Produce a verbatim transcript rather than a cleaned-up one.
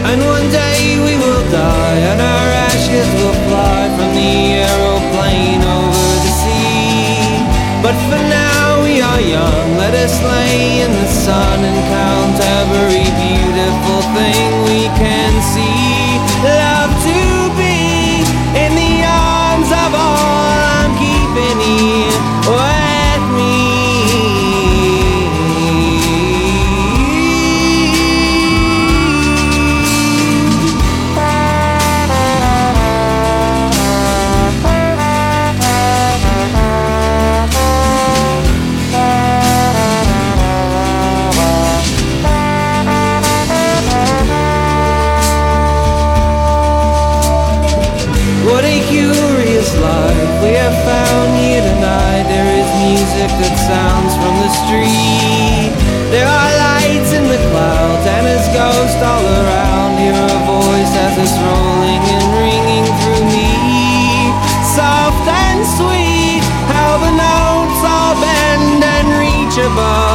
and one day we will die, and our ashes will fly from the aeroplane over the sea. But for now we are young, let us lay in the sun and count every beautiful thing we can see. Love to be in the arms of all I'm keeping here with me. What a curious life we have found here tonight. There is music that sounds from the street. There are lights in the clouds and its ghost all around. Hear a voice as it's rolling and ringing through me. Soft and sweet, how the notes all bend and reach above.